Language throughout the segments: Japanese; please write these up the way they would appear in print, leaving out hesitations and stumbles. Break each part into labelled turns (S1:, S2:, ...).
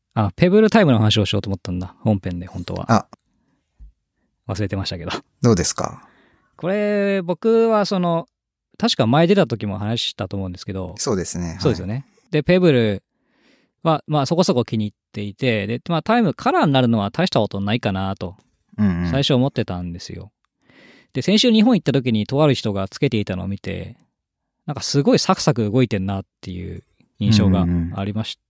S1: あ、ペブルタイムの話をしようと思ったんだ。本編で、本当は。
S2: あ、
S1: 忘れてましたけど。
S2: どうですか？
S1: これ、僕は確か前出た時も話したと思うんですけど、
S2: そうですね。
S1: そうですよね。で、ペブルは、まあそこそこ気に入っていて、で、まあタイムカラーになるのは大したことないかなと、
S2: うんうん。
S1: 最初思ってたんですよ。で、先週日本行った時にとある人がつけていたのを見て、なんかすごいサクサク動いてんなっていう印象がありました。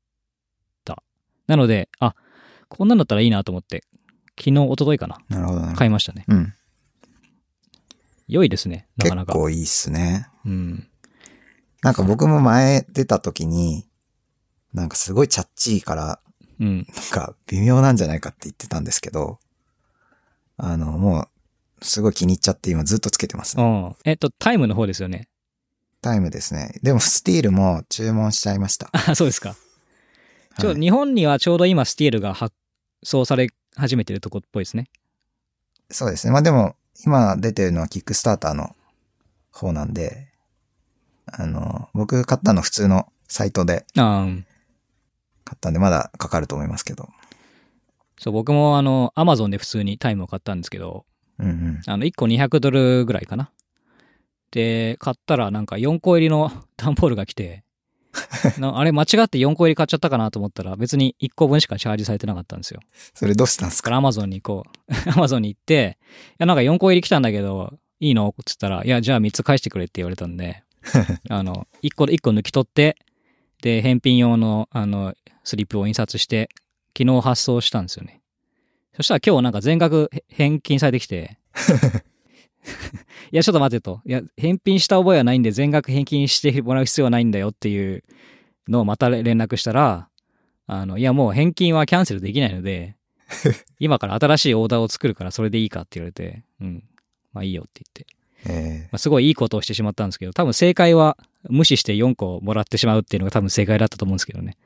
S1: なので、あ、こんなんだったらいいなと思って、昨日、一昨日かな。
S2: なるほどね。
S1: 買いましたね。
S2: うん。
S1: 良いですね、なかなか。
S2: 結構いいっすね。
S1: うん。
S2: なんか僕も前出た時に、なんかすごいチャッチーから、
S1: うん。
S2: なんか微妙なんじゃないかって言ってたんですけど、もう、すごい気に入っちゃって今ずっとつけてますね。
S1: タイムの方ですよね。
S2: タイムですね。でもスティールも注文しちゃいました。
S1: あ、そうですか。
S2: はい、
S1: 日本にはちょうど今スティールが発送され始めてるとこっぽいですね。
S2: そうですね。まあでも、今出てるのはキックスターターの方なんで、僕買ったの普通のサイトで買ったんでまだかかると思いますけど。
S1: そう、僕もアマゾンで普通にタイムを買ったんですけど、
S2: うんうん。
S1: 1個200ドルぐらいかな。で、買ったらなんか4個入りの段ボールが来て、あれ間違って4個入り買っちゃったかなと思ったら別に1個分しかチャージされてなかったんですよ。
S2: それどうしたんですか？
S1: だからアマゾンにアマゾンに行って、いやなんか4個入り来たんだけど、いいのって言ったら、いやじゃあ3つ返してくれって言われたんで、1個抜き取って、で、返品用のスリップを印刷して、昨日発送したんですよね。そしたら今日なんか全額返金されてきて、いやちょっと待てと。いや、返品した覚えはないんで全額返金してもらう必要はないんだよっていうのをまた連絡したら、いやもう返金はキャンセルできないので、今から新しいオーダーを作るからそれでいいかって言われて、うん。まあいいよって言って。まあ、すごいいいことをしてしまったんですけど、多分正解は無視して4個もらってしまうっていうのが多分正解だったと思うんですけどね。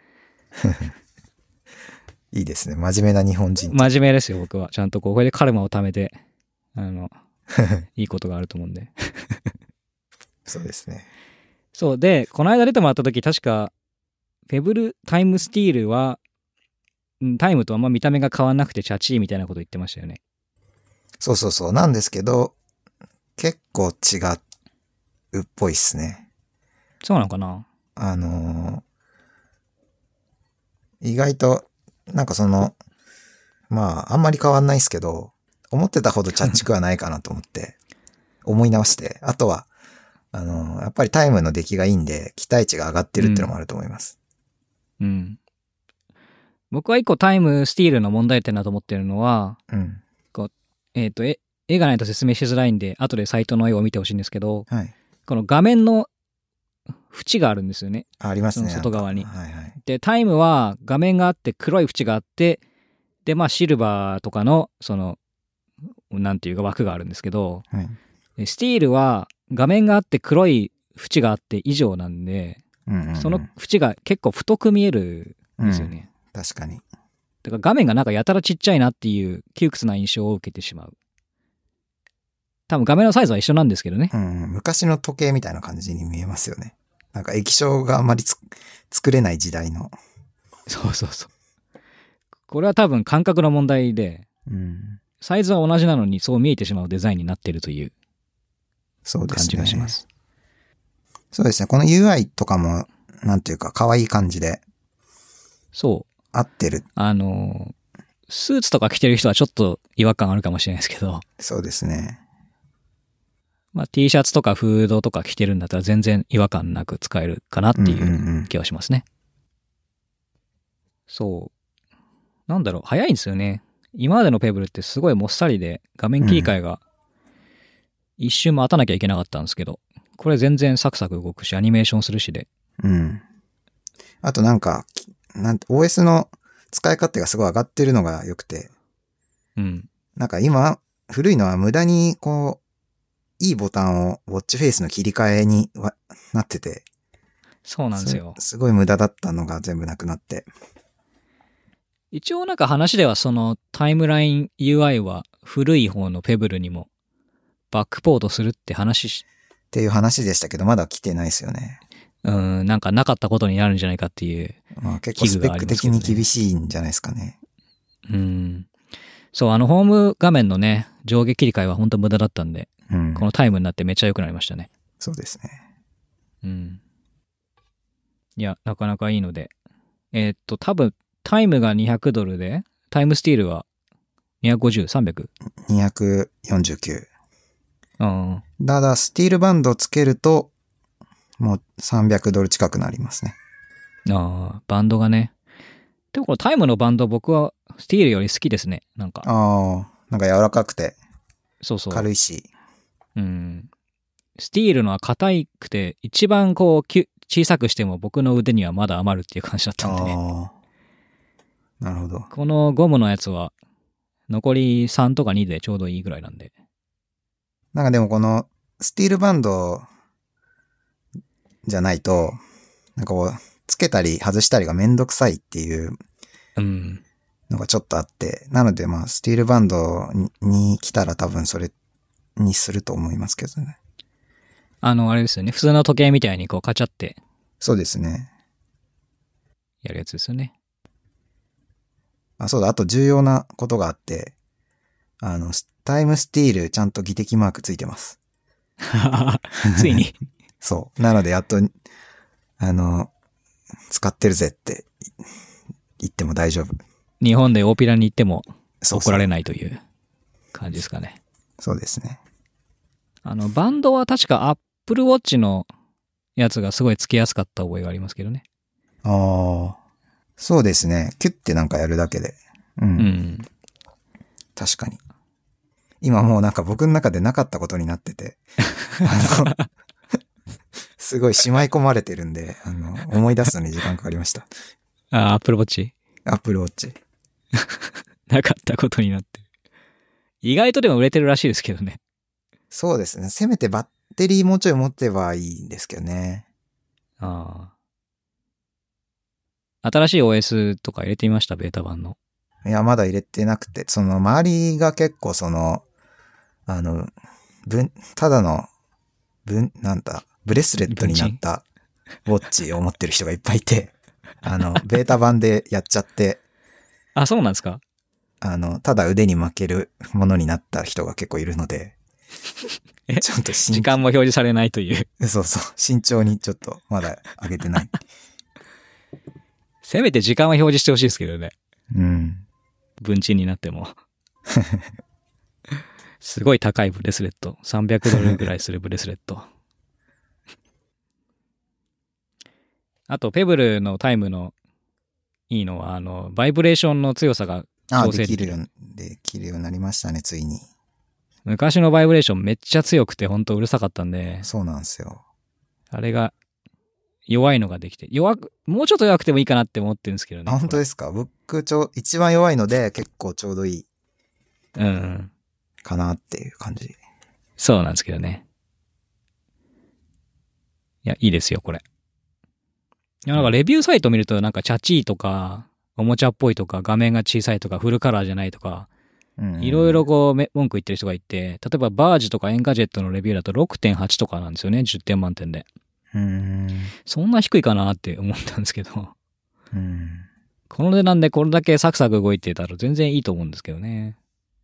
S2: いいですね。真面目な日本人。
S1: 真面目ですよ、僕は。ちゃんとこれでカルマを貯めて、いいことがあると思うんで。
S2: そうですね。
S1: そうで、この間出てもらった時、確か、ペブルタイムスティールは、タイムとあんま見た目が変わんなくてチャチーみたいなこと言ってましたよね。
S2: そうそうそう。なんですけど、結構違うっぽいっすね。
S1: そうなのかな？
S2: 意外と、なんかまあ、あんまり変わんないっすけど、思ってたほどチャッチくはないかなと思って、思い直して、あとは、やっぱりタイムの出来がいいんで、期待値が上がってるっていうのもあると思います。
S1: うん。僕は一個タイムスティールの問題点だと思ってるのは、
S2: うん。
S1: 絵がないと説明しづらいんで、後でサイトの絵を見てほしいんですけど、
S2: はい。
S1: この画面の縁があるんですよね。
S2: ありますね。
S1: その外側に。
S2: はいはい。
S1: で、タイムは画面があって黒い縁があって、で、まあシルバーとかの、なんていうか枠があるんですけど、
S2: はい、
S1: スティールは画面があって黒い縁があって以上なんで、その縁が結構太く見えるんですよね。
S2: 確かに。
S1: だから画面がなんかやたらちっちゃいなっていう窮屈な印象を受けてしまう。多分画面のサイズは一緒なんですけどね。
S2: 昔の時計みたいな感じに見えますよね。なんか液晶があんまり作れない時代の。
S1: そうそうそう。これは多分感覚の問題で、サイズは同じなのにそう見えてしまうデザインになっているという感じがします。
S2: そうですね。この UI とかも、なんていうか可愛い感じで。
S1: そう。
S2: 合ってる。
S1: スーツとか着てる人はちょっと違和感あるかもしれないですけど。
S2: そうですね。
S1: まあ T シャツとかフードとか着てるんだったら全然違和感なく使えるかなっていう気はしますね。そう。なんだろう、早いんですよね。今までのペブルってすごいもっさりで画面切り替えが一瞬待たなきゃいけなかったんですけど、これ全然サクサク動くし、アニメーションするしで。
S2: あとなんか、OS の使い勝手がすごい上がってるのが良くて。なんか今、古いのは無駄にいいボタンをウォッチフェイスの切り替えになってて。
S1: そうなんですよ。
S2: すごい無駄だったのが全部なくなって。
S1: 一応なんか話ではそのタイムライン UI は古い方のペブルにもバックポートするっていう話でしたけど、
S2: まだ来てないですよね。
S1: なんかなかったことになるんじゃないかっていう。
S2: まあ結構スペック的に厳しいんじゃないですかね。
S1: そう、ホーム画面のね、上下切り替えは本当無駄だったんで、
S2: うん。
S1: このタイムになってめっちゃ良くなりましたね。
S2: そうですね。
S1: いや、なかなかいいので。多分、タイムが$200で、タイムスティールは250、300?
S2: 249。
S1: うん。
S2: ただ、スティールバンドをつけると、もう$300近くなりますね。
S1: ああ、バンドがね。でもこのタイムのバンド僕はスティールより好きですね。なんか。
S2: なんか柔らかくて。
S1: そうそう。
S2: 軽いし。
S1: スティールのは硬くて、一番こう、小さくしても僕の腕にはまだ余るっていう感じだったんでね。
S2: なるほど。
S1: このゴムのやつは、残り3とか2でちょうどいいぐらいなんで。
S2: なんかでもこの、スティールバンドじゃないと、なんかこう、つけたり外したりがめんどくさいっていうのがちょっとあって、なのでまあ、スティールバンドに来たら多分それにすると思いますけどね。
S1: あれですよね。普通の時計みたいにこうカチャって。
S2: そうですね。
S1: やるやつですよね。
S2: そうだ、あと重要なことがあって、タイムスティールちゃんと技的マークついてます。
S1: ついに。
S2: そう。なのでやっと、使ってるぜって言っても大丈夫。
S1: 日本で大ピラに行っても怒られないという感じですかね。
S2: そうですね。
S1: バンドは確か Apple Watch のやつがすごいつけやすかった覚えがありますけどね。
S2: そうですね。キュッてなんかやるだけで。確かに。今もうなんか僕の中でなかったことになってて。すごいしまい込まれてるんで、思い出すのに時間かかりました。
S1: Apple Watch？
S2: Apple Watch。
S1: なかったことになってる。意外とでも売れてるらしいですけどね。
S2: そうですね。せめてバッテリーもうちょい持ってばいいんですけどね。
S1: 新しい OS とか入れてみました？ベータ版の。
S2: いや、まだ入れてなくて、周りが結構ただの、ブレスレットになったウォッチを持ってる人がいっぱいいて、ベータ版でやっちゃって。
S1: そうなんですか？
S2: ただ腕に巻けるものになった人が結構いるので、ちょっと
S1: 時間も表示されないという。
S2: そうそう。慎重にちょっとまだ上げてない。
S1: せめて時間は表示してほしいですけどね。分賃になっても。すごい高いブレスレット。$300ぐらいするブレスレット。あと、ペブルのタイムのいいのは、バイブレーションの強さが調整できる。
S2: できるようになりましたね、ついに。
S1: 昔のバイブレーションめっちゃ強くて、ほんとうるさかったんで。
S2: そうなんですよ。
S1: あれが、弱いのができて。もうちょっと弱くてもいいかなって思ってるんですけどね。
S2: 本当ですか？僕、一番弱いので、結構ちょうどいい。かなっていう感じ。
S1: そうなんですけどね。いや、いいですよ、これ。いや、なんかレビューサイト見ると、なんかチャチーとか、おもちゃっぽいとか、画面が小さいとか、フルカラーじゃないとか、いろいろこう、文句言ってる人がいて、例えばバージとかエンガジェットのレビューだと 6.8 とかなんですよね、10点満点で。そんな低いかなって思ったんですけど。この値段でこれだけサクサク動いてたら全然いいと思うんですけどね。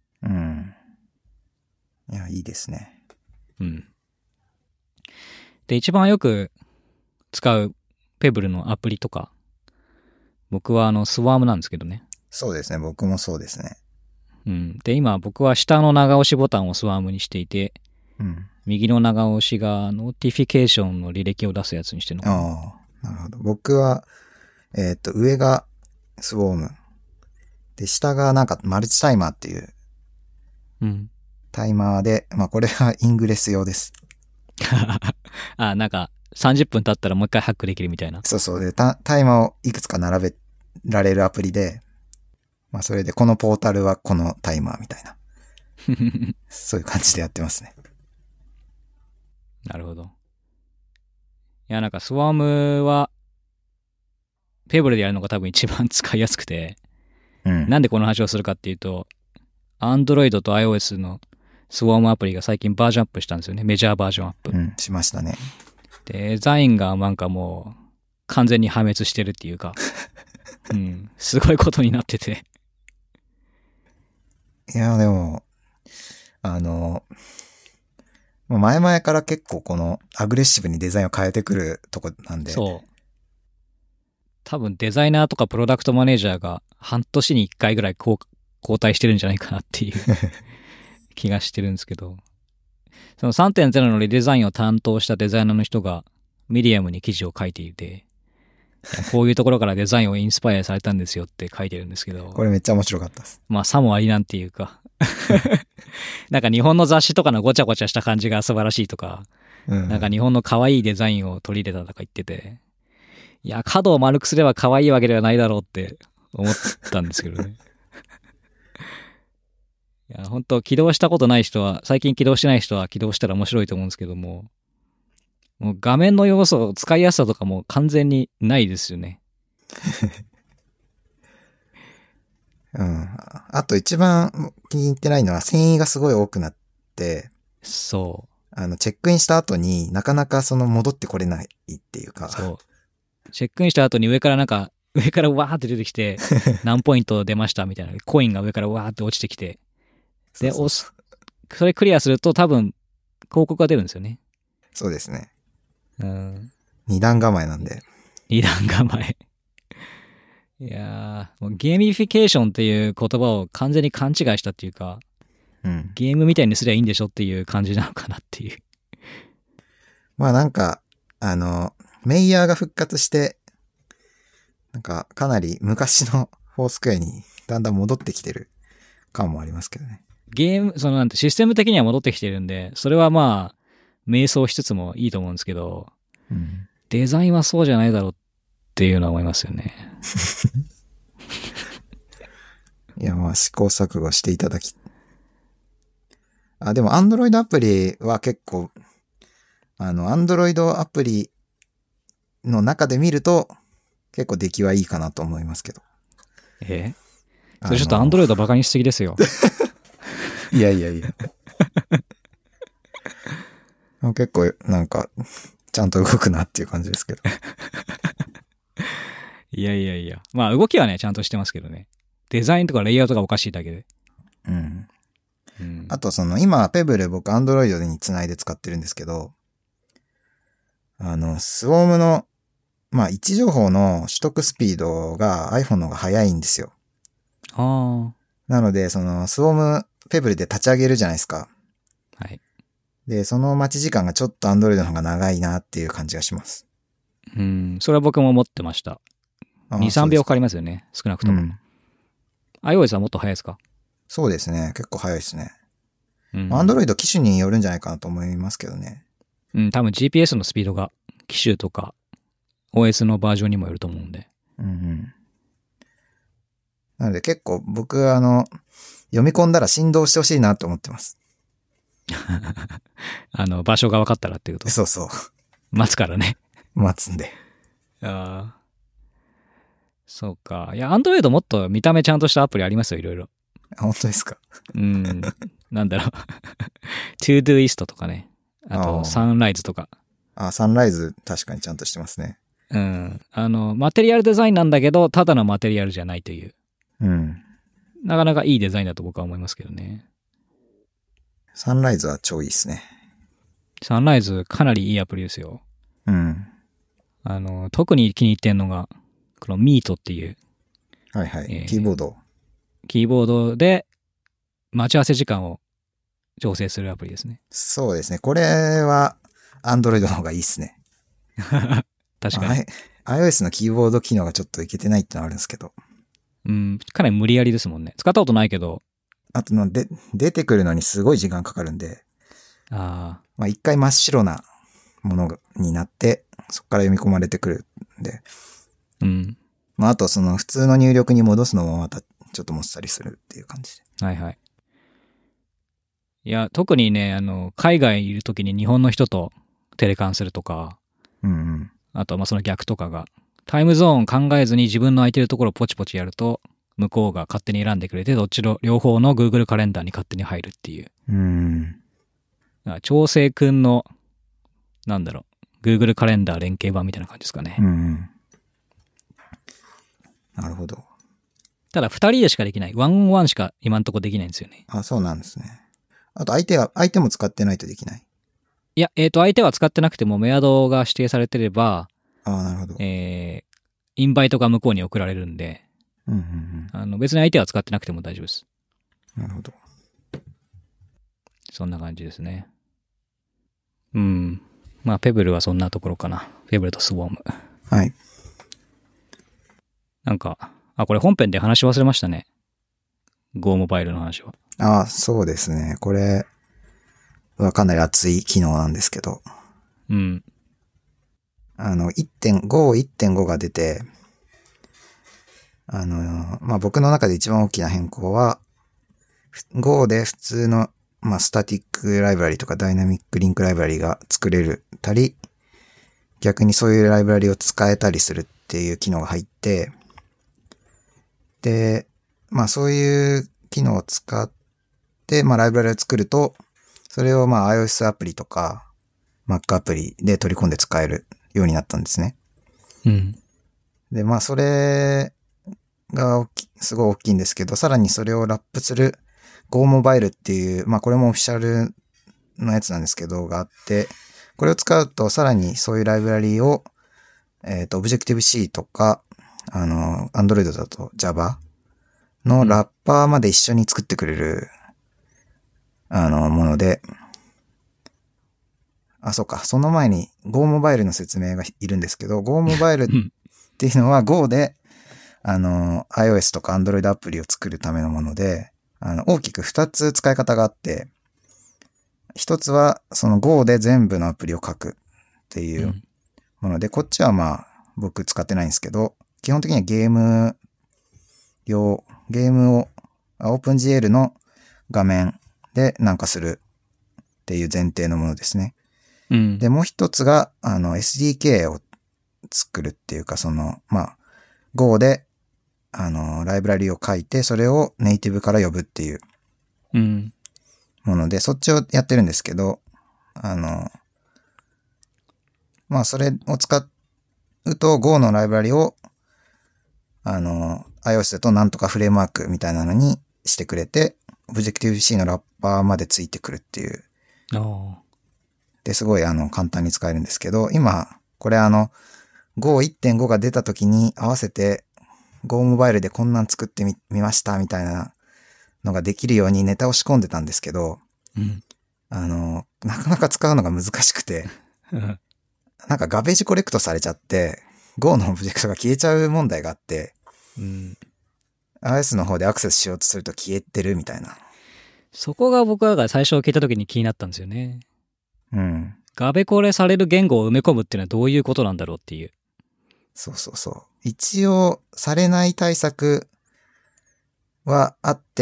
S2: いや、いいですね。
S1: で、一番よく使うペブルのアプリとか、僕はスワームなんですけどね。
S2: そうですね、僕もそうですね。
S1: で、今僕は下の長押しボタンをスワームにしていて、右の長押しがノーティフィケーションの履歴を出すやつにしてるのかな。
S2: なるほど。僕は、上がスウォーム。で、下がなんかマルチタイマーっていう、タイマーで、まあこれはイングレス用です。
S1: なんか30分経ったらもう一回ハックできるみたいな。
S2: そうそう。で、タイマーをいくつか並べられるアプリで、まあそれでこのポータルはこのタイマーみたいな。そういう感じでやってますね。
S1: なるほど。いや、なんかスワームは、ペブルでやるのが多分一番使いやすくて、なんでこの話をするかっていうと、Android と iOS のスワームアプリが最近バージョンアップしたんですよね。メジャーバージョンアップ。
S2: しましたね。
S1: デザインがなんかもう完全に破滅してるっていうか、うん、すごいことになってて。
S2: いや、でも、前々から結構このアグレッシブにデザインを変えてくるとこなんで。
S1: そう。多分デザイナーとかプロダクトマネージャーが半年に1回ぐらい交代してるんじゃないかなっていう気がしてるんですけど、その 3.0 のリデザインを担当したデザイナーの人がミディアムに記事を書いていて、こういうところからデザインをインスパイアされたんですよって書いてるんですけど、
S2: これめっちゃ面白かったです。
S1: まあさもありなんていうかなんか日本の雑誌とかのごちゃごちゃした感じが素晴らしいとか、なんか日本の可愛いデザインを取り入れたとか言ってて、いや、角を丸くすれば可愛いわけではないだろうって思ったんですけどね。いや、本当起動したことない人は、最近起動してない人は起動したら面白いと思うんですけども、もう画面の要素、使いやすさとかも完全にないですよね。
S2: うん。あと一番気に入ってないのは繊維がすごい多くなって、
S1: そう。
S2: チェックインした後になかなか戻ってこれないっていうか。
S1: そう。チェックインした後に上からわーって出てきて、何ポイント出ましたみたいな、コインが上からわーって落ちてきて、で、それクリアすると多分広告が出るんですよね。
S2: そうですね。
S1: うん。
S2: 二段構えなんで。
S1: 二段構え。いやー、もうゲーミフィケーションっていう言葉を完全に勘違いしたっていうか、
S2: うん、
S1: ゲームみたいにすりゃいいんでしょっていう感じなのかなっていう。
S2: まあなんか、メイヤーが復活して、なんかかなり昔のフォースクエアにだんだん戻ってきてる感もありますけどね。
S1: ゲーム、なんてシステム的には戻ってきてるんで、それはまあ、迷走しつつもいいと思うんですけど、
S2: うん、
S1: デザインはそうじゃないだろうっていうのは思いますよね。
S2: いや、まあ試行錯誤していただき。でも Android アプリは結構、Android アプリの中で見ると結構出来はいいかなと思いますけど。
S1: それちょっと Android バカにしすぎですよ。
S2: いやいやいや。結構なんか、ちゃんと動くなっていう感じですけど。
S1: いやいやいや。まあ動きはね、ちゃんとしてますけどね。デザインとかレイアウトがおかしいだけで。
S2: うん。あと今、ペブル僕 Android につないで使ってるんですけど、スウォームの、まあ位置情報の取得スピードが iPhone の方が速いんですよ。
S1: ああ。
S2: なので、スウォームペブルで立ち上げるじゃないですか。
S1: はい。
S2: で、その待ち時間がちょっと Android の方が長いなっていう感じがします。
S1: それは僕も思ってました。2、3秒かかりますよね。少なくとも。iOS はもっと早いですか？
S2: そうですね。結構早いですね。
S1: Android、
S2: Android 機種によるんじゃないかなと思いますけどね。
S1: 多分 GPS のスピードが機種とか OS のバージョンにもよると思うんで。
S2: なので結構僕読み込んだら振動してほしいなと思ってます。
S1: 場所が分かったらっていうと。
S2: そうそう。
S1: 待つからね。
S2: 待つんで。
S1: ああ。そうか。いや、Android もっと見た目ちゃんとしたアプリありますよ、いろいろ。
S2: 本当ですか？
S1: なんだろう。Todoist とかね。あと、サンライズとか。
S2: サンライズ確かにちゃんとしてますね。
S1: マテリアルデザインなんだけど、ただのマテリアルじゃないという。なかなかいいデザインだと僕は思いますけどね。
S2: サンライズは超いいですね。
S1: サンライズかなりいいアプリですよ。特に気に入ってんのが、この Meet っていう。
S2: はいはい。キーボード。
S1: キーボードで待ち合わせ時間を調整するアプリですね。
S2: そうですね。これは Android の方がいいですね。
S1: 確かに。
S2: iOS のキーボード機能がちょっといけてないってのはあるんですけど。
S1: かなり無理やりですもんね。使ったことないけど。
S2: あと出てくるのにすごい時間かかるんで。まあ一回真っ白なものになって、そこから読み込まれてくるんで。まああと普通の入力に戻すのもまたちょっともっさりするっていう感じで。
S1: はいはい。いや、特にね、海外いるときに日本の人とテレカンするとか、あと、その逆とかが、タイムゾーン考えずに自分の空いてるところをポチポチやると、向こうが勝手に選んでくれて、どっちの両方の Google カレンダーに勝手に入るっていう。調整くんの、 Google カレンダー連携版みたいな感じですかね。
S2: うん。なるほど。
S1: ただ2人でしかできない。1-on-1しか今んとこできないんですよね。
S2: あ、そうなんですね。あと相手も使ってないとできない。
S1: いや、相手は使ってなくてもメアドが指定されてれば、
S2: あ、なるほど。
S1: インバイトが向こうに送られるんで、
S2: うんうんうん。
S1: 別に相手は使ってなくても大丈夫です。
S2: なるほど。
S1: そんな感じですね。うん。まあ、ペブルはそんなところかな。ペブルとスウォーム。
S2: はい。
S1: なんか、これ本編で話し忘れましたね。Go モバイルの話は。
S2: あ、そうですね。これはかなり熱い機能なんですけど。
S1: うん。
S2: 1.5が出て、まあ、僕の中で一番大きな変更は、Go で普通の、まあ、スタティックライブラリとかダイナミックリンクライブラリが作れるたり、逆にそういうライブラリを使えたりするっていう機能が入って、で、まあそういう機能を使って、まあライブラリを作ると、それをまあ iOS アプリとか Mac アプリで取り込んで使えるようになったんですね。
S1: うん。
S2: で、まあそれがすごい大きいんですけど、さらにそれをラップする Go モバイルっていう、まあこれもオフィシャルのやつなんですけど、があって、これを使うとさらにそういうライブラリを、Objective-C とか、Android だと Java のラッパーまで一緒に作ってくれる、もので、そうか。その前に Go モバイルの説明がいるんですけど、Go モバイルっていうのは Go で、iOS とか Android アプリを作るためのもので、大きく2つ使い方があって、一つはその Go で全部のアプリを書くっていうもので、こっちはまあ僕使ってないんですけど、基本的にはゲームを OpenGL の画面でなんかするっていう前提のものですね。
S1: うん。
S2: で、もう一つが、SDK を作るっていうか、まあ、Go で、ライブラリを書いて、それをネイティブから呼ぶっていうもので、そっちをやってるんですけど、まあ、それを使うと、Go のライブラリを、iOS だとなんとかフレームワークみたいなのにしてくれて、Objective-C のラッパーまでついてくるっていう。で、すごい簡単に使えるんですけど、今、これGo 1.5 が出た時に合わせて Go モバイルでこんなん作ってみましたみたいなのができるようにネタを仕込んでたんですけど、
S1: うん。
S2: なかなか使うのが難しくて、なんかガベージコレクトされちゃって、Go のオブジェクトが消えちゃう問題があって、
S1: うん。
S2: iOS の方でアクセスしようとすると消えてるみたいな。
S1: そこが僕が最初聞いた時に気になったんですよね。
S2: うん。
S1: ガベコレされる言語を埋め込むっていうのはどういうことなんだろうっていう。
S2: そうそうそう。一応、されない対策はあって、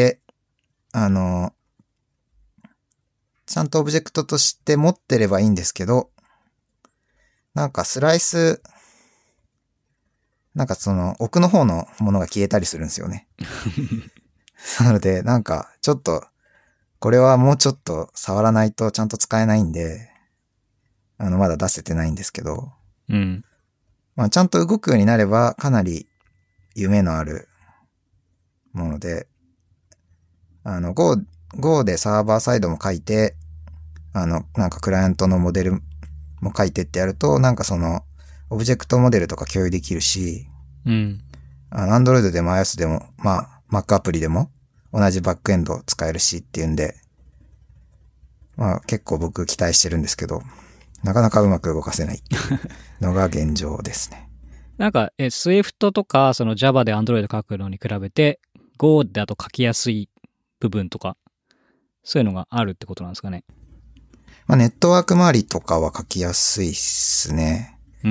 S2: ちゃんとオブジェクトとして持ってればいいんですけど、なんかスライス、なんか奥の方のものが消えたりするんですよね。なので、なんか、ちょっと、これはもうちょっと触らないとちゃんと使えないんで、まだ出せてないんですけど、
S1: うん。
S2: まあ、ちゃんと動くようになれば、かなり夢のあるもので、Go でサーバーサイドも書いて、なんかクライアントのモデルも書いてってやると、なんかオブジェクトモデルとか共有できるし、
S1: うん。
S2: Android でも iOS でも、まあ、Mac アプリでも、同じバックエンド使えるしっていうんで、まあ結構僕期待してるんですけど、なかなかうまく動かせないっていうのが現状ですね。
S1: なんか、Swift とか、Java で Android 書くのに比べて、Go だと書きやすい部分とか、そういうのがあるってことなんですかね。
S2: まあネットワーク周りとかは書きやすいっすね。
S1: うん。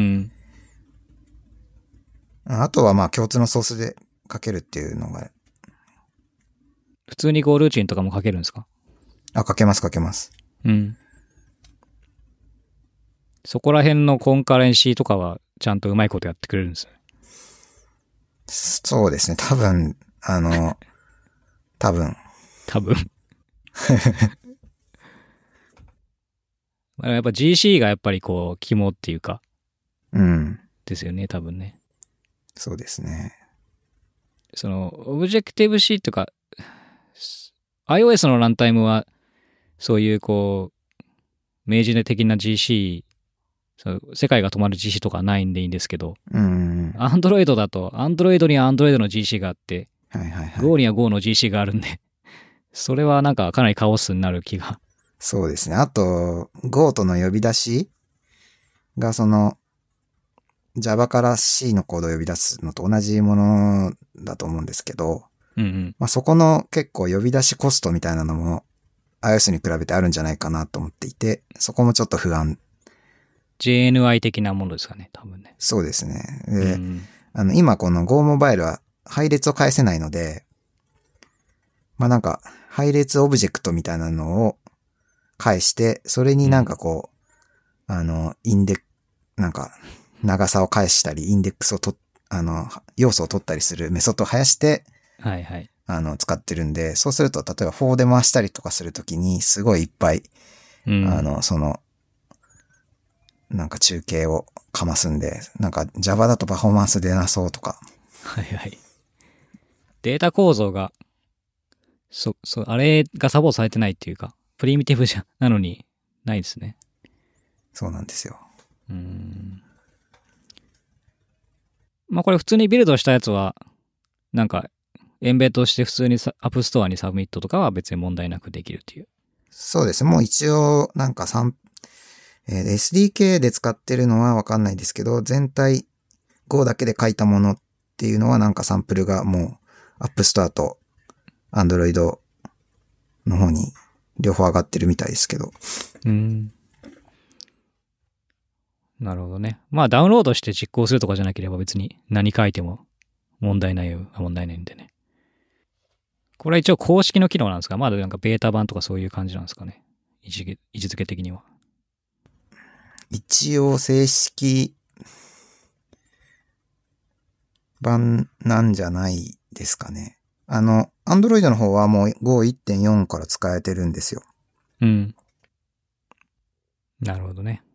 S2: あとはまあ共通のソースで書けるっていうのが。
S1: 普通に Go ルーチンとかも書けるんですか？
S2: 書けます書けます。
S1: うん。そこら辺のコンカレンシーとかはちゃんとうまいことやってくれるんですよ。
S2: そうですね。多分。
S1: やっぱ GC がやっぱりこう、肝っていうか、
S2: うん。
S1: ですよね、多分ね。
S2: そうですね。
S1: その、オブジェクティブ C とか、iOS のランタイムは、そういうこう、明示的な GC、世界が止まる GC とかないんでいいんですけど、
S2: うん。
S1: Android だと、Android には Android の GC があって、
S2: はいはいはい。
S1: Go には Go の GC があるんで、それはなんかかなりカオスになる気が。
S2: そうですね。あと、Go との呼び出しがその Java から C のコードを呼び出すのと同じものだと思うんですけど、
S1: うんうん。
S2: まあ、そこの結構呼び出しコストみたいなのも iOS に比べてあるんじゃないかなと思っていて、そこもちょっと不安。
S1: JNI 的なものですかね、多分ね。
S2: そうですね。
S1: う
S2: で、
S1: ん。
S2: 今この Go モバイルは配列を返せないので、まあなんか配列オブジェクトみたいなのを返して、それになんかこう、インデック、なんか長さを返したり、インデックスを要素を取ったりするメソッドを生やして、
S1: はいはい。
S2: 使ってるんで、そうすると、例えば4で回したりとかするときに、すごいいっぱい、
S1: うん。
S2: なんか中継をかますんで、なんか Java だとパフォーマンス出なそうとか。
S1: はいはい。データ構造が、あれがサポートされてないっていうか、プリミティブなのに、ないですね。
S2: そうなんですよ。
S1: まあこれ普通にビルドしたやつは、なんか、エンベッドして普通にアップストアにサブミットとかは別に問題なくできるっていう。
S2: そうです。もう一応、なんかSDK で使ってるのはわかんないですけど、全体 Go だけで書いたものっていうのはなんかサンプルがもう App Store と Android の方に両方上がってるみたいですけど。
S1: なるほどね。まあダウンロードして実行するとかじゃなければ別に何書いても問題ないんでね。これは一応公式の機能なんですか？まだなんかベータ版とかそういう感じなんですかね。位置づけ的には。
S2: 一応正式版なんじゃないですかね。Android の方はもう Go1.4 から使えてるんですよ。
S1: うん。なるほどね。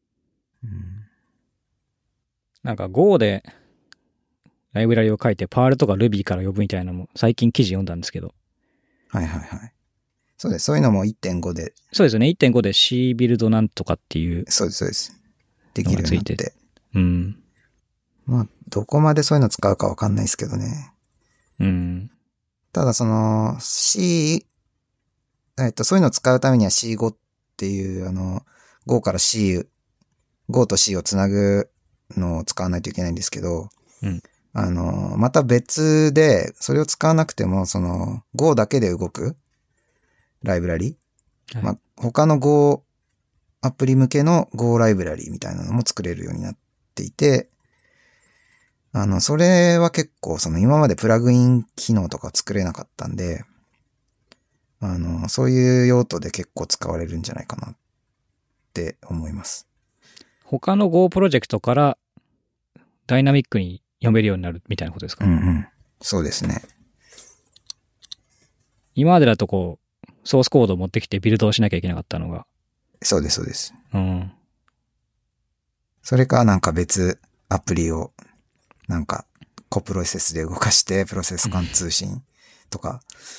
S1: なんか Go でライブラリを書いて Perl とか Ruby から呼ぶみたいなのも最近記事読んだんですけど。
S2: はいはいはい。そうです。そういうのも 1.5 で。
S1: そうですよね。1.5 で C ビルドなんとかっていう
S2: そうです、そうです。できるようになって。
S1: うん。
S2: まあ、どこまでそういうの使うかわかんないですけどね。
S1: うん。
S2: ただそういうのを使うためには C5 っていうGo から Go と C をつなぐのを使わないといけないんですけど、
S1: うん。
S2: また別で、それを使わなくても、Go だけで動くライブラリ、
S1: はい、
S2: まあ、他の Go アプリ向けの Go ライブラリみたいなのも作れるようになっていて、それは結構今までプラグイン機能とか作れなかったんで、そういう用途で結構使われるんじゃないかなって思います。
S1: 他の Go プロジェクトからダイナミックに読めるようになるみたいなことですか？
S2: うんうん。そうですね。
S1: 今までだとこう、ソースコードを持ってきてビルドをしなきゃいけなかったのが。
S2: そうです、そうです。
S1: うん。
S2: それかなんか別アプリをなんかコプロセスで動かしてプロセス間通信とか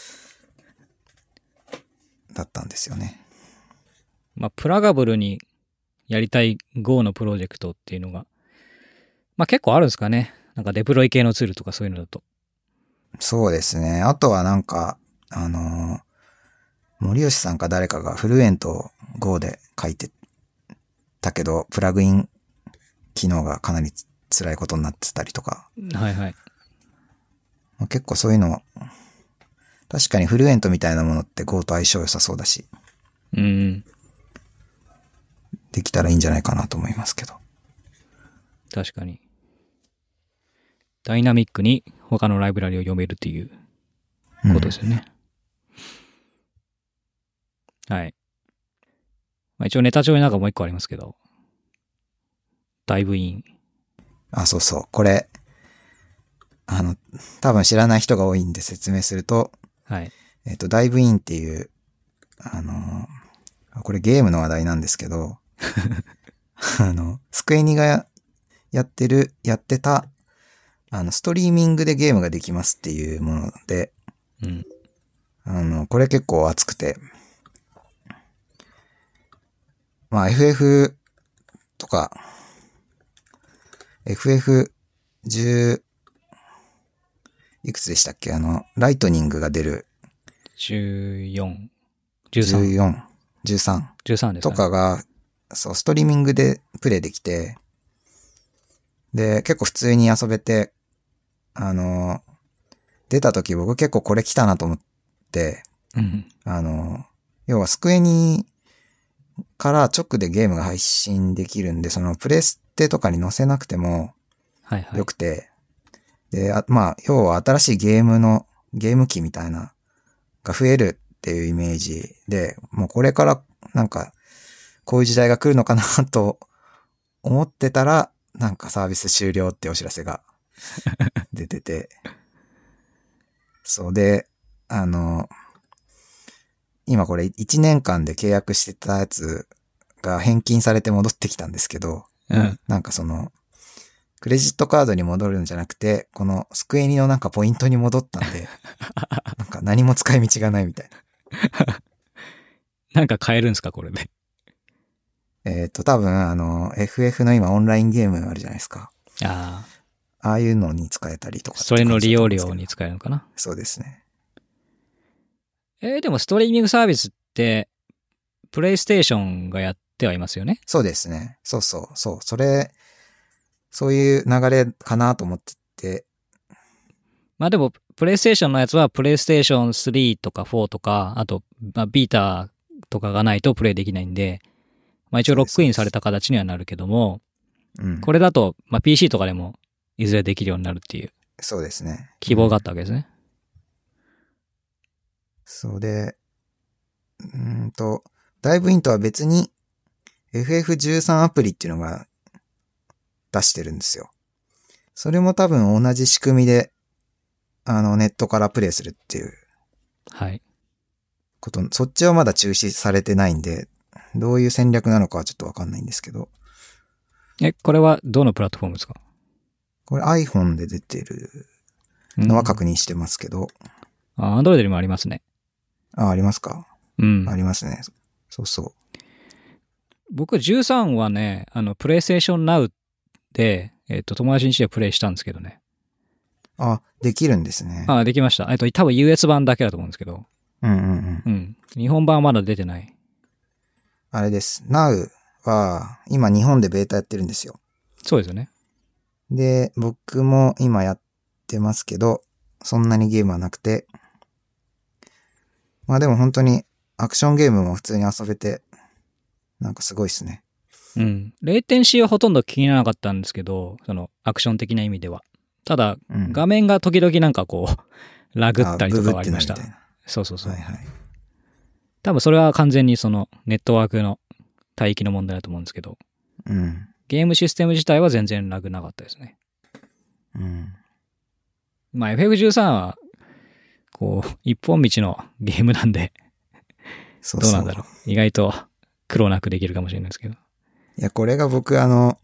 S2: だったんですよね。
S1: まあ、プラガブルにやりたい Go のプロジェクトっていうのが、まあ結構あるんですかね。なんかデプロイ系のツールとかそういうのだと。
S2: そうですね。あとはなんか、森吉さんか誰かがフルエントを Go で書いてたけど、プラグイン機能がかなり辛いことになってたりとか。
S1: はいはい。
S2: 結構そういうの、確かにフルエントみたいなものって Go と相性良さそうだし。
S1: うん。
S2: できたらいいんじゃないかなと思いますけど。
S1: 確かに。ダイナミックに他のライブラリを読めるっていうことですよね。はい。まあ、一応ネタ帳になんかもう一個ありますけど。ダイブイン。
S2: あ、そうそう。これ、多分知らない人が多いんで説明すると、
S1: はい。
S2: ダイブインっていう、 これゲームの話題なんですけど、スクエニがやってた、ストリーミングでゲームができますっていうもので、これ結構熱くて、まあ FF とか、FF10、いくつでしたっけ？ライトニングが出る。
S1: 14、
S2: 13。13
S1: ですかね。
S2: とかが、そう、ストリーミングでプレイできて、で、結構普通に遊べて、出た時僕結構これ来たなと思って、要はスクエニから直でゲームが配信できるんで、そのプレステとかに載せなくてもよくて、で、まあ、要は新しいゲーム機みたいなが増えるっていうイメージで、もうこれからなんかこういう時代が来るのかなと思ってたら、なんかサービス終了ってお知らせが出てて、そうで、今これ1年間で契約してたやつが返金されて戻ってきたんですけど、なんかクレジットカードに戻るんじゃなくて、このスクエニのなんかポイントに戻ったんで、なんか何も使い道がないみたいな。
S1: なんか買えるんですか、これで。
S2: 多分FF の今オンラインゲームあるじゃないですか。ああいうのに使えたりとか。
S1: それの利用料に使えるのかな。
S2: そうですね。
S1: でもストリーミングサービスって、プレイステーションがやってはいますよね。
S2: そうですね。そう。そういう流れかなと思ってて。
S1: まあでも、プレイステーションのやつは、プレイステーション3とか4とか、あと、ビータとかがないとプレイできないんで、まあ一応ロックインされた形にはなるけども、これだと、まあ PC とかでもいずれできるようになるっていう。
S2: そうですね。
S1: 希望があったわけですね。
S2: そうで、ダイブインとは別に FF13 アプリっていうのが出してるんですよ。それも多分同じ仕組みで、ネットからプレイするっていう。
S1: はい。
S2: そっちはまだ中止されてないんで、どういう戦略なのかはちょっとわかんないんですけど。
S1: これはどのプラットフォームですか？
S2: これ iPhone で出てるのは確認してますけど。
S1: Android にもありますね。
S2: ありますか？ありますね。そう。
S1: 僕13はね、プレイステーション Now で、友達ん家でプレイしたんですけどね。
S2: できるんですね。
S1: できました。多分 US 版だけだと思うんですけど。日本版はまだ出てない。
S2: あれです。Now は、今日本でベータやってるんですよ。
S1: そうですよね。
S2: で、僕も今やってますけど、そんなにゲームはなくて。まあでも本当にアクションゲームも普通に遊べて、なんかすごいですね。
S1: レイテンシーはほとんど気にならなかったんですけど、そのアクション的な意味では。ただ、画面が時々なんかこう、ラグったりとかはありました。そう。はいはい。多分それは完全にそのネットワークの帯域の問題だと思うんですけど、ゲームシステム自体は全然ラグなかったですね。まあ FF13 は、こう、一本道のゲームなんで、どうなんだろう。意外と苦労なくできるかもしれないですけど。
S2: いや、これが僕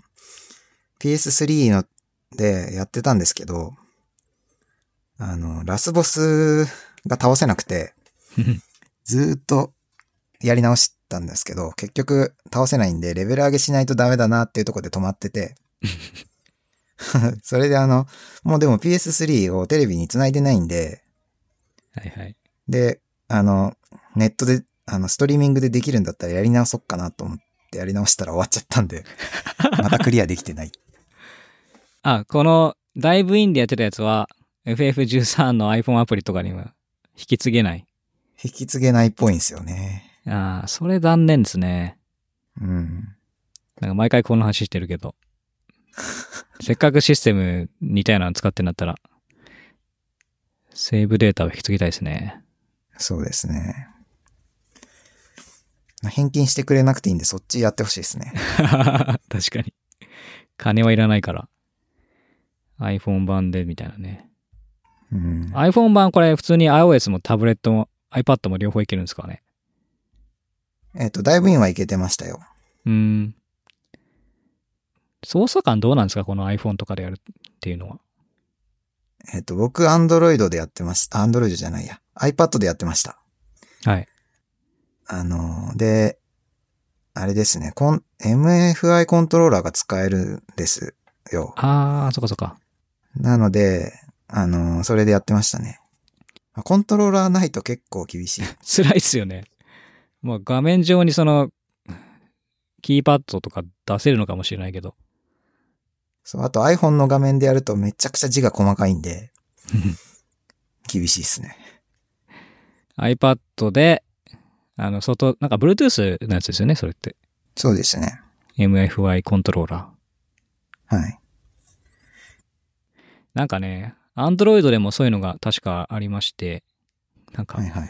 S2: PS3 のでやってたんですけど、ラスボスが倒せなくて、ずーっとやり直したんですけど、結局倒せないんでレベル上げしないとダメだなっていうところで止まってて、それでもうでも PS3 をテレビに繋いでないんで、で、ネットで、ストリーミングでできるんだったらやり直そっかなと思ってやり直したら終わっちゃったんで、またクリアできてない。
S1: このダイブインでやってたやつは FF13 の iPhone アプリとかには引き継げない。
S2: 引き継げないっぽいんですよね。
S1: それ残念ですね。なんか毎回この話してるけど、せっかくシステム似たようなの使ってんだったら、セーブデータを引き継ぎたいですね。
S2: そうですね。返金してくれなくていいんでそっちやってほしいですね。
S1: 確かに。金はいらないから。iPhone 版でみたいなね。iPhone 版これ普通に iOS もタブレットも iPad も両方いけるんですかね。
S2: だいぶインはいけてましたよ。
S1: 操作感どうなんですかこの iPhone とかでやるっていうのは。
S2: 僕、Android でやってました。Android じゃないや。iPad でやってました。
S1: はい。
S2: で、あれですね。MFI コントローラーが使えるんですよ。
S1: あー、そっかそっか。
S2: なので、それでやってましたね。コントローラーないと結構厳しい。
S1: 辛いっすよね。もう画面上にその、キーパッドとか出せるのかもしれないけど。
S2: そう、あと iPhone の画面でやるとめちゃくちゃ字が細かいんで、厳しいですね。
S1: iPad で、なんか Bluetooth のやつですよね、それって。
S2: そうですね。
S1: MFI コントローラ
S2: ー。はい。
S1: なんかね、Android でもそういうのが確かありまして、なんか、
S2: はいはい。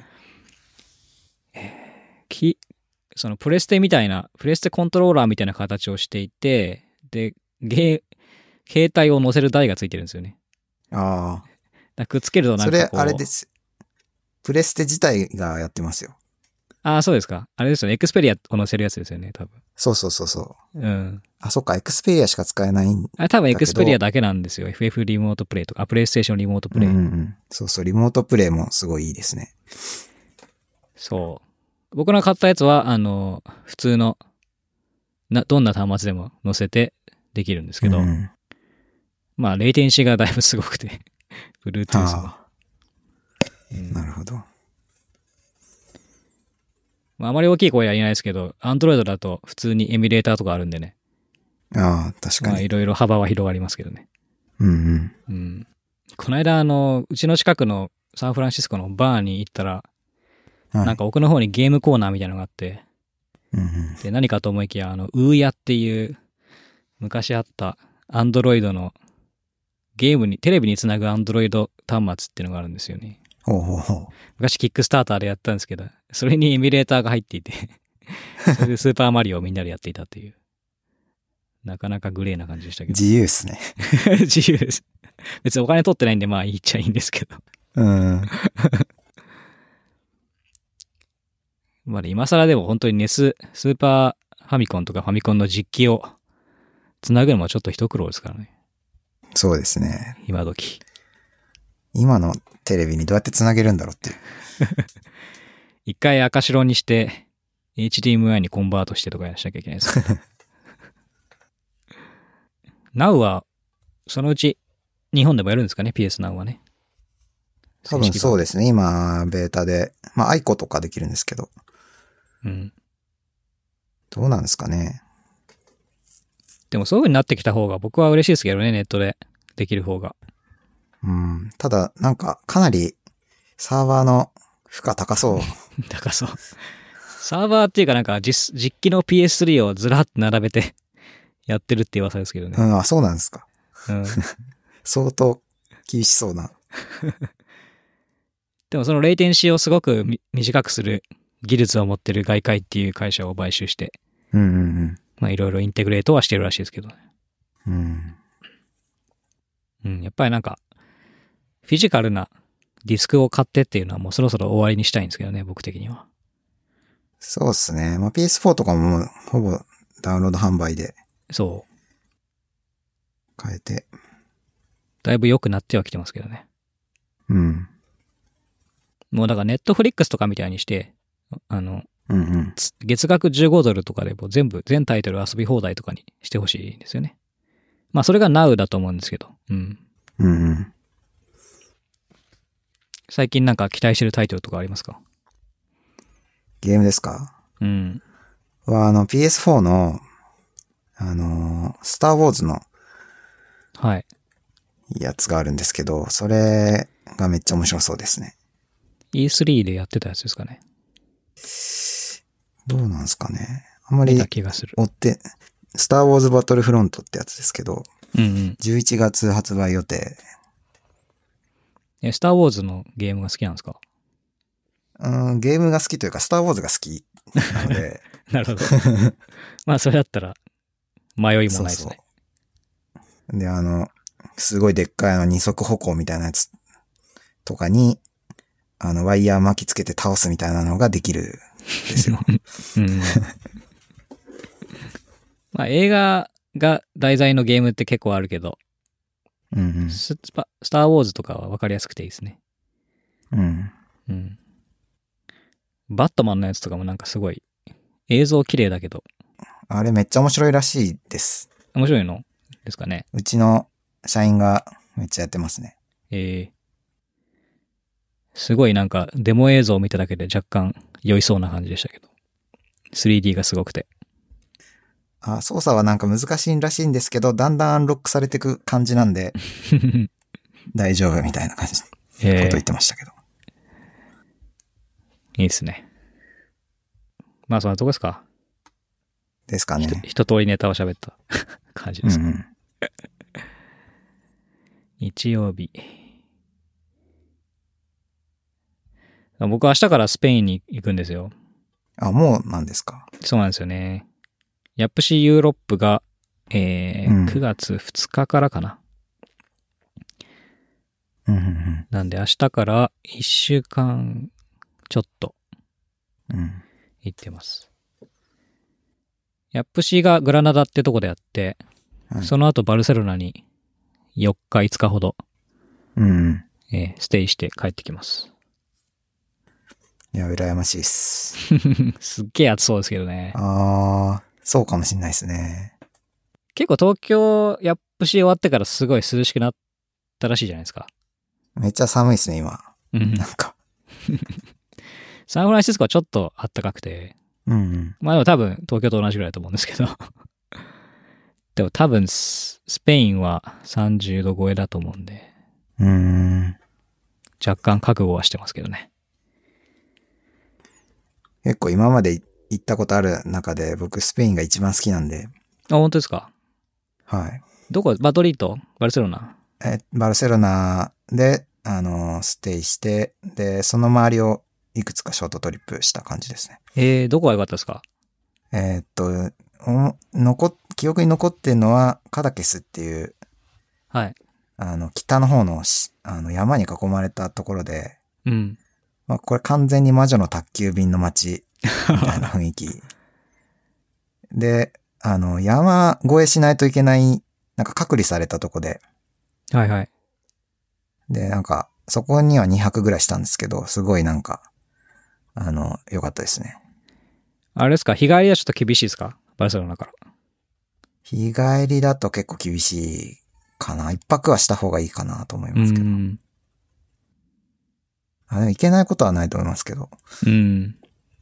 S1: そのプレステコントローラーみたいな形をしていて、で、携帯を載せる台がついてるんですよね。
S2: あ
S1: あ。くっつけるとなんかこう。
S2: それ、あれです。プレステ自体がやってますよ。
S1: ああ、そうですか。あれですよね。エクスペリアを載せるやつですよね、多分。
S2: そう。
S1: うん。
S2: あ、そっか、エクスペリアしか使えないんだけど。
S1: 多分エクスペリアだけなんですよ。FF リモートプレイとか、プレイステーションリモートプレイ。
S2: そう、リモートプレイもすごいいいですね。
S1: そう。僕の買ったやつは、普通の、どんな端末でも載せてできるんですけど、まあ、レイテンシーがだいぶすごくて、Bluetooth は。
S2: なるほど。
S1: まあ、あまり大きい声は言えないですけど、Android だと普通にエミュレーターとかあるんでね。
S2: ああ、確かに。
S1: まあ、いろいろ幅は広がりますけどね。この間、うちの近くのサンフランシスコのバーに行ったら、なんか奥の方にゲームコーナーみたいなのがあって、で、何かと思いきや、ウーヤっていう、昔あった、Android の、テレビにつなぐ Android 端末っていうのがあるんですよね。昔キックスターターでやったんですけど、それにエミュレーターが入っていて、それでスーパーマリオをみんなでやっていたっていう。なかなかグレーな感じでしたけど。
S2: 自由っすね。
S1: 自由です。別にお金取ってないんで、まあ言っちゃいいんですけど。まあ今更でも本当にスーパーファミコンとかファミコンの実機をつなぐのもちょっと一苦労ですからね。
S2: そうですね。
S1: 今時。
S2: 今のテレビにどうやってつなげるんだろうっていう。
S1: 一回赤白にして HDMI にコンバートしてとかやらしなきゃいけないです。Now はそのうち日本でもやるんですかね、PS Now はね。
S2: 多分そうですね。今、ベータで。まあ、アイコとかできるんですけど。どうなんですかね。
S1: でもそういう風になってきた方が僕は嬉しいですけどね、ネットでできる方が。
S2: ただ、なんか、かなり、サーバーの負荷高そう。
S1: 高そう。サーバーっていうかなんか実機の PS3 をずらっと並べてやってるって噂ですけどね。
S2: あ、そうなんですか。相当厳しそうな。
S1: でもそのレイテンシーをすごく短くする技術を持ってる外界っていう会社を買収して、まあいろいろインテグレートはしてるらしいですけどね。やっぱりなんか、フィジカルなディスクを買ってっていうのはもうそろそろ終わりにしたいんですけどね、僕的には。
S2: そうっすね。まあ PS4 とかもほぼダウンロード販売で。
S1: そう。
S2: 変えて。
S1: だいぶ良くなってはきてますけどね。もうだからネットフリックスとかみたいにして、月額$15とかでも全タイトル遊び放題とかにしてほしいんですよね。まあそれが Now だと思うんですけど。最近なんか期待してるタイトルとかありますか？
S2: ゲームですか？は、PS4 の、スターウォーズの、
S1: はい。
S2: やつがあるんですけど、それがめっちゃ面白そうですね。
S1: E3 でやってたやつですかね。
S2: どうなんですかね。あんまり追って、スターウォーズバトルフロントってやつですけど、11月発売予定。
S1: スターウォーズのゲームが好きなんですか？
S2: ゲームが好きというか、スターウォーズが好きなので。
S1: なるほど。まあ、それだったら、迷いもないですね。
S2: そうで、すごいでっかい二足歩行みたいなやつとかに、ワイヤー巻きつけて倒すみたいなのができるですよ。
S1: うん。まあ映画が題材のゲームって結構あるけど、
S2: うんうん。
S1: スター・ウォーズとかは分かりやすくていいですね。
S2: うん。
S1: うん。バットマンのやつとかもなんかすごい映像綺麗だけど、
S2: あれめっちゃ面白いらしいです。
S1: 面白いのですかね。
S2: うちの社員がめっちゃやってますね。
S1: すごいなんかデモ映像を見ただけで若干酔いそうな感じでしたけど。3D がすごくて。
S2: 操作はなんか難しいらしいんですけど、だんだんアンロックされていく感じなんで、大丈夫みたいな感じのこと言ってましたけど。
S1: いいですね。まあそんなとこですか。
S2: ですかね。
S1: 一通りネタを喋った感じです。
S2: うんうん、
S1: 日曜日。僕は明日からスペインに行くんですよ。
S2: もうなんですか。
S1: そうなんですよね。ヤップシーユーロップが、9月2日からかな。
S2: うんうんうん、
S1: なんで明日から1週間ちょっと行ってます。ヤップシーがグラナダってとこであって、はい、その後バルセロナに4日5日ほど、ステイして帰ってきます。
S2: いや、羨ましいっす。
S1: すっげえ暑そうですけどね。
S2: そうかもしんないですね。
S1: 結構東京ヤップシー終わってからすごい涼しくなったらしいじゃないですか。
S2: めっちゃ寒いですね、今。なんか。
S1: サンフランシスコはちょっと暖かくて。まあでも多分東京と同じぐらいだと思うんですけど。でも多分スペインは30度超えだと思うんで。若干覚悟はしてますけどね。
S2: 結構今まで行ったことある中で僕スペインが一番好きなんで。
S1: 本当ですか？
S2: はい。
S1: どこ？マドリード？バルセロナ？
S2: バルセロナで、ステイして、で、その周りをいくつかショートトリップした感じですね。
S1: どこが良かったですか？
S2: 記憶に残ってるのは、カダケスっていう、
S1: はい。
S2: 北の方の、山に囲まれたところで、まあ、これ完全に魔女の宅急便の街、みたいな雰囲気。で、山越えしないといけない、なんか隔離されたとこで。
S1: はいはい。
S2: で、なんか、そこには2泊ぐらいしたんですけど、すごいなんか、良かったですね。
S1: あれですか？日帰りはちょっと厳しいですか？バルセロナから。
S2: 日帰りだと結構厳しいかな。一泊はした方がいいかなと思いますけど。でもいけないことはないと思いますけど。
S1: ちょ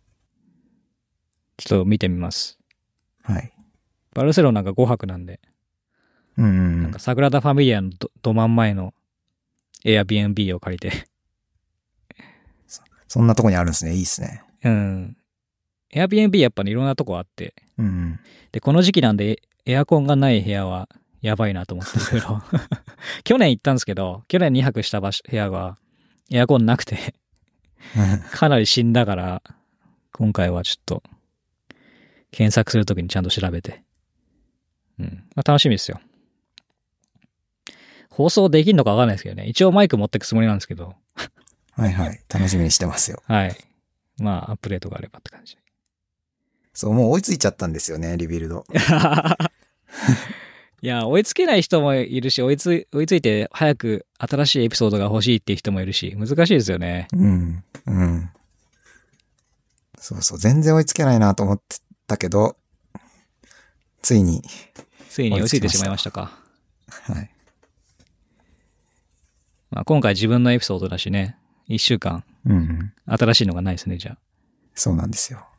S1: っと見てみます。
S2: はい。
S1: バルセロナが5泊なんで。なんかサグラダ・ファミリアのど真ん前のAirbnb を借りて。
S2: そんなとこにあるんですね。いいですね。
S1: Airbnb やっぱね、いろんなとこあって。で、この時期なんでエアコンがない部屋はやばいなと思っていろいろ。去年行ったんですけど、去年2泊した部屋はエアコンなくて、かなり死んだから、今回はちょっと検索するときにちゃんと調べて。楽しみですよ。放送できんのかわかんないですけどね。一応マイク持ってくつもりなんですけど。
S2: はいはい。楽しみにしてますよ。
S1: はい。まあ、アップデートがあればって感じ。
S2: そう、もう追いついちゃったんですよね、リビルド。
S1: いや、追いつけない人もいるし、追いついて早く新しいエピソードが欲しいっていう人もいるし、難しいですよね。
S2: そうそう、全然追いつけないなと思ってたけど、ついに
S1: 追いついてしまいましたか。
S2: はい。
S1: まあ、今回自分のエピソードだしね、1週間、新しいのがないですね、じゃあ。
S2: そうなんですよ。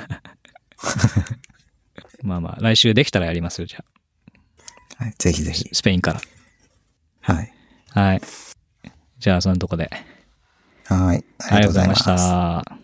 S1: まあまあ、来週できたらやりますよ、じゃ
S2: あ。はい、ぜひぜひ。
S1: スペインから。
S2: はい。
S1: はい。じゃあ、そのとこで。
S2: はい。
S1: ありがとうございました。